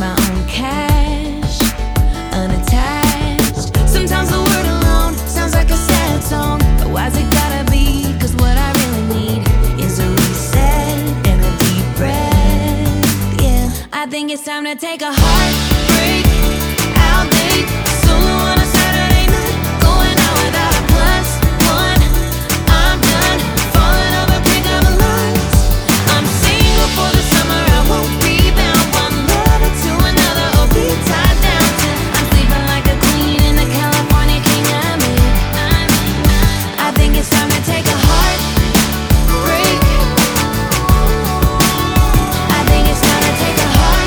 my own cash, unattached. Sometimes the word alone sounds like a sad song, but why's it gotta be? 'Cause what I really need is a reset and a deep breath. Yeah, I think it's time to take a heartbreak out date. Solo on a Saturday night, going out without a plus one. I'm done falling over pick-up lines. I'm single for the summer, I won't rebound. One lover to another, or be tied down till I'm sleeping like a queen in the California king I'm in. I think it's time to take a heartbreak. I think it's time to take a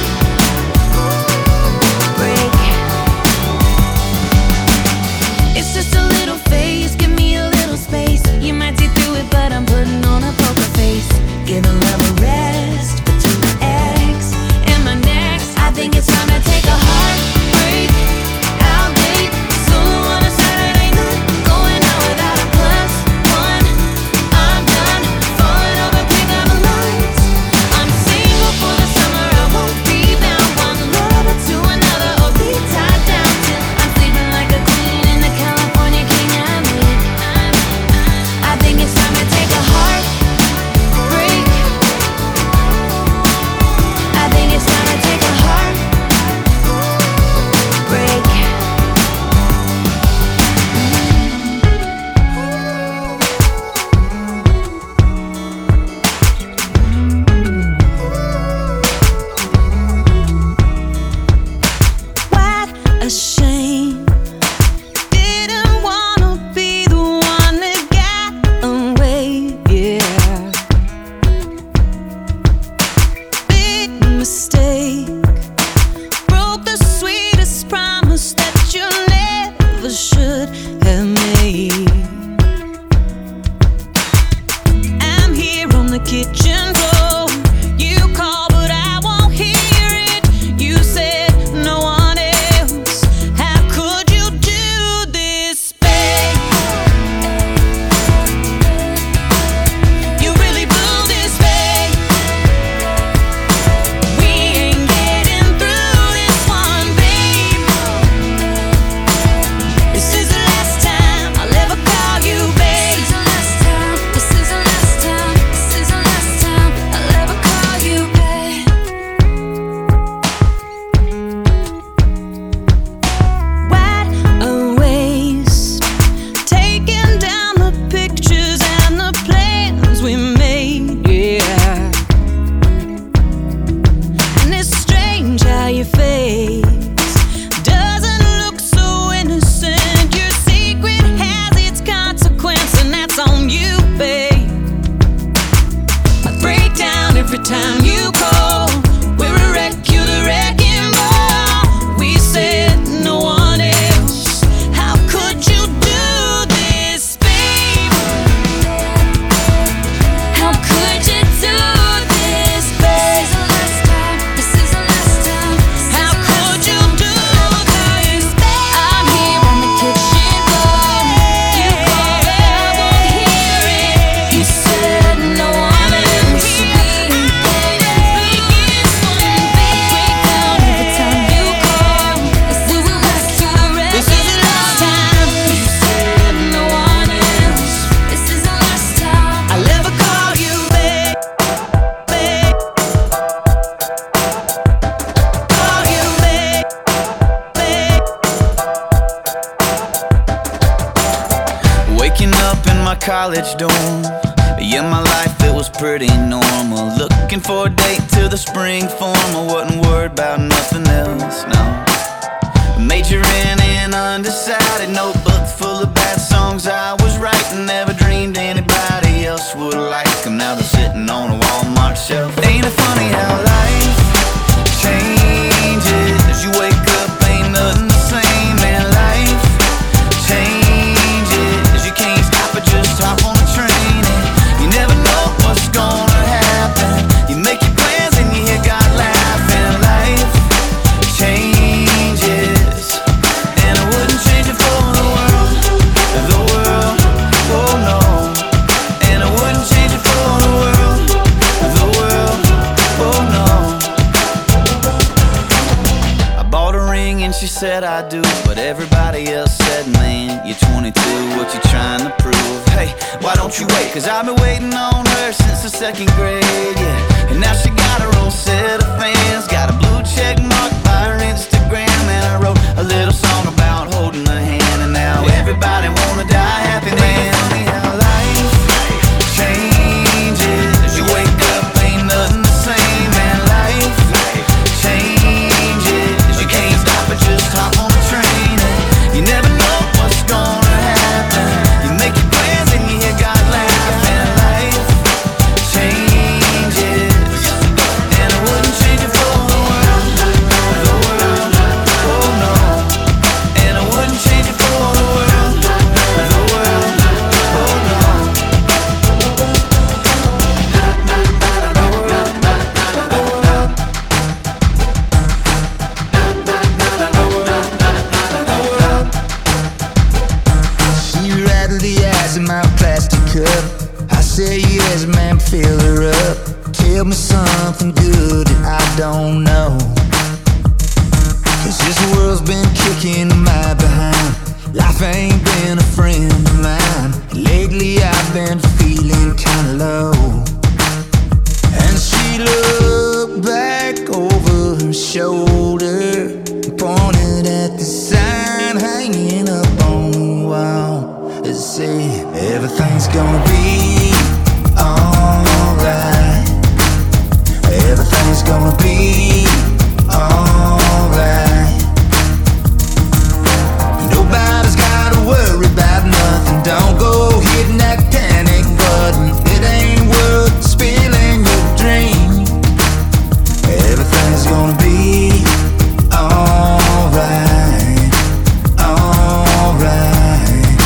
heartbreak. It's just a little phase, give me a little space. You might see through it, but I'm putting on a poker face. Giving love a rest between my ex and my next. I think it's time to take a heartbreak out date. Solo on a Saturday night, going out without a plus one. I'm done falling over pick-up lines. I'm single for the summer, I won't rebound. One lover to another, or be tied down till I'm sleeping like a queen in the California king I'm in. I think it's time to take a heartbreak. I think it's time to take a heartbreak. What a shame. Didn't wanna be the one that got away, yeah. Big mistake. Broke the sweetest promise that you never should have made. I'm here on the kitchen floor. You call, but I won't hear it. You said no one else. How could you do this, babe? You really blew this, babe. We ain't getting through this one, babe. This is the last time I'll ever call you, babe. This is the last time. This is the last time. This is the last time I'll ever call you, babe. What a waste. Taking down the pictures and the plans we made, yeah. And it's strange how your face doesn't look so innocent. Your secret has its consequence, and that's on you, babe. I break down every time you call. We're a wreck, you're the wrecking ball. We said no one else. How could you do this, babe? How could you do this, babe? This is the last time. This is the last time. How could you do this, babe? I'm here on the kitchen floor. You call, but I won't hear it. You said no one else. We ain't getting through this one, babe. Break down every time you call. This is the last time. This is the last time. You said no one else. This is the last time I'll ever call you, babe. Babe. Call you, babe. Babe. Waking up in my college dorm. Yeah, my life, it was pretty normal. Looking for a date till the spring form. I wasn't worried about nothing else, no. Majoring in undecided, notebook full of bad songs I was writing. Never dreamed anybody else would like them. Now they're sitting on a Walmart shelf. Ain't it funny how life changes? You wake up, ain't nothing the same, man. Life changes. You can't stop it, just hop on the train. And you never know what's gonna happen. You make your plans and you hear God laughing. Life and she said I do. But everybody else said, man, you're 22, what you trying to prove? Hey, why don't you wait? Cause I've been waiting on her since the 2nd grade, yeah. And now she got her own set of fans, got a blue check mark by her Instagram. And I wrote a little song about holding her hand, and now everybody wanna die happy, man. Funny how life changes. You wake up, ain't nothing the same, man. Life changes. You can't stop it, just hop on the train. You never know what's gonna happen. You make your plans and you hear God laugh. And life changes, and I wouldn't change it for the world, oh no. And I wouldn't change it for the world, oh no. She rattled the ice in my plastic cup. I say yes, man, fill her up. Tell me something good that I don't know. Cause this world's been kicking my behind. Life ain't been a friend of mine. Lately I've been feeling kinda low. And she looked back over her shoulder, pointed at the sign hanging up on the wall. It said, everything's gonna be alright. Everything's gonna be alright. Nobody's gotta worry about nothing. Don't go hitting that panic button. It ain't worth spilling your dream. Everything's gonna be alright. Alright.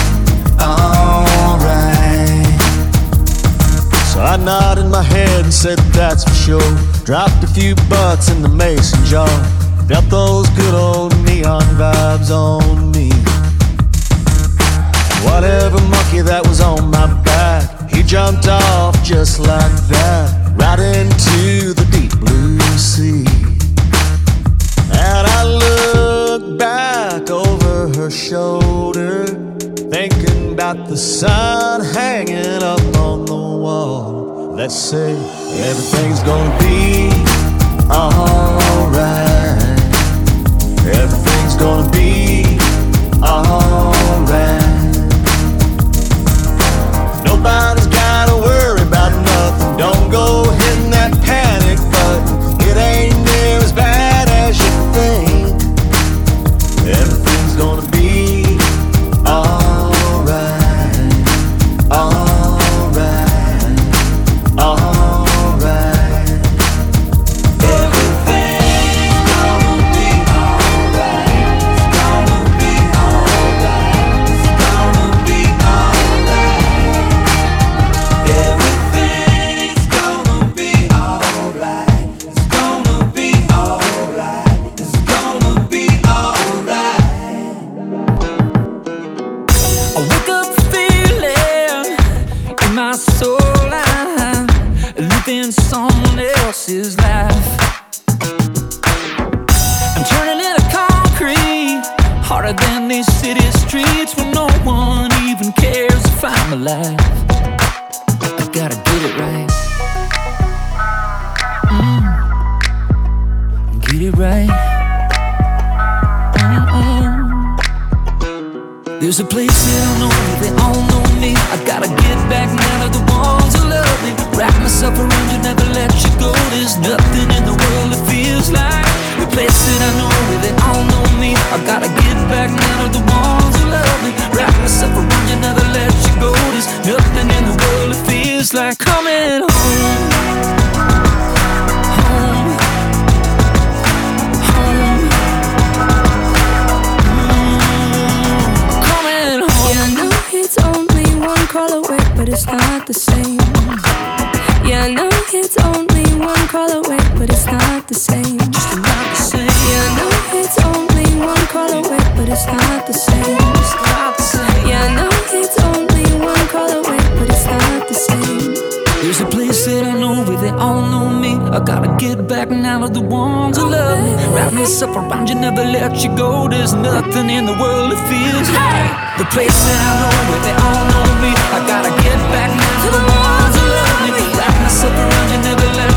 Alright. So I nodded my head and said that's for sure. Dropped a few bucks in the mason jar. Felt those good old neon vibes on me. Whatever monkey that was on my back, he jumped off just like that, right into the deep blue sea. And I looked back over her shoulder, thinking about the sign hanging up on the wall that said, everything's gonna be alright. Everything's gonna be alright. Nobody's gotta worry about nothing. Don't go hitting that panic button. It ain't near as bad as you think. Everything's gonna be alright. Alright. Alright. Everything's gonna be alright. It's gonna be alright. It's gonna be alright. Everything's gonna be alright. It's gonna be alright. It's gonna be alright. I wake up feeling in my soul I'm living someone else's life. I'm turning into concrete, harder than these city streets, where no one even cares if I'm alive. I gotta get it right. Get it right. There's a place that I know where they all know me. I gotta get back now to the ones who love me. Wrap myself around you, never let you go. There's nothing in the world that feels like the place that I know where they all know me. I gotta get back now to the ones who love me. Wrap myself around you, never let you go. There's nothing in the world that feels like coming home. Home. Home. Coming home. Yeah, I know it's only one call away, but it's not the same. Yeah, I know it's only one call away, but it's not the same. Just not the same. Yeah, I know it's only one call away, but it's not the same. It's not the same. Yeah, I know it's only one call away, but it's not the same. There's a place that I know where they all know me. I gotta get back now to the ones who love me. Wrap Wrap myself around you, never let you go. There's nothing in the world that feels like the place that I know where they all know me. I gotta get back now to the ones who love me. Wrap myself around you, never let